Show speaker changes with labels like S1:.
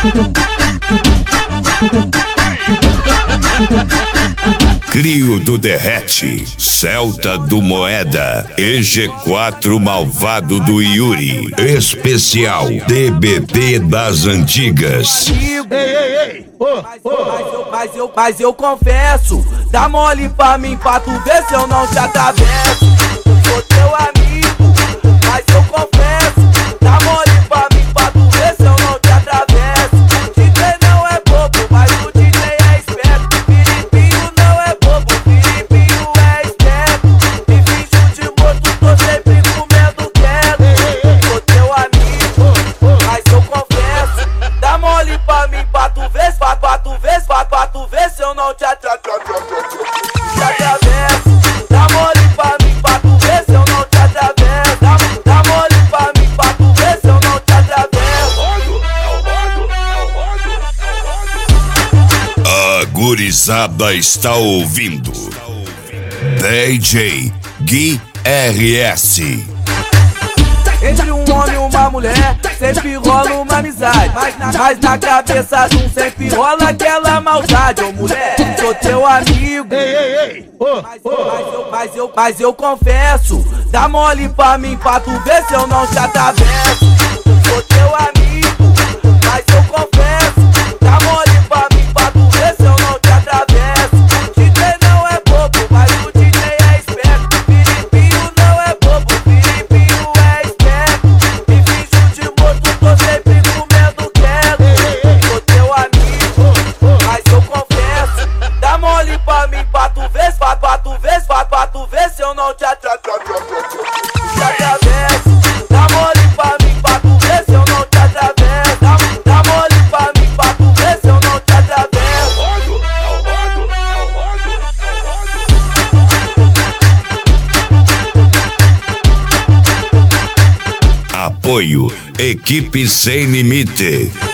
S1: Crio do Derrete, Celta do Moeda, EG4 Malvado do Yuri, especial DBT das Antigas.
S2: Mas eu confesso, dá mole pra mim pra tu ver se eu não te atravesso. Sou teu amigo, mas eu confesso, dá mole pra mim pra tu ver se eu não te atravesso. O DJ não é bobo, mas o DJ é esperto. Filipinho não é bobo, Filipinho é esperto. Me finjo de morto, tô sempre comendo quieto. Sou teu amigo, mas eu confesso, dá mole pra mim pra tu ver, pra tu ver se eu não te atravesso. Dá mole pra mim pra tu ver se eu não te atravesso. Dá mole pra mim pra tu ver se eu não te atravesso.
S1: A gurizada está ouvindo DJ Gui RS.
S2: Entre um homem e uma mulher sempre rola uma amizade, mas na cabeça de um sempre rola aquela maldade. Ô mulher, sou teu amigo, mas eu confesso, dá mole pra mim pra tu ver se eu não te atravesso. Sou teu amigo, mas eu confesso, dá mole pra mim pra tu ver se eu não te atravesso. O DJ não é bobo, mas o DJ é esperto. Filipinho não é bobo, Filipinho é esperto. Me finjo de morto, tô sempre comendo quieto. Sou teu amigo, mas eu confesso, dá mole pra mim pra tu ver se eu não te atravesso. Dá mole pra mim pra tu ver se eu não te atravesso. Dá mole pra mim pra tu ver se eu não te atravesso.
S1: Apoio Equipe Sem Limite.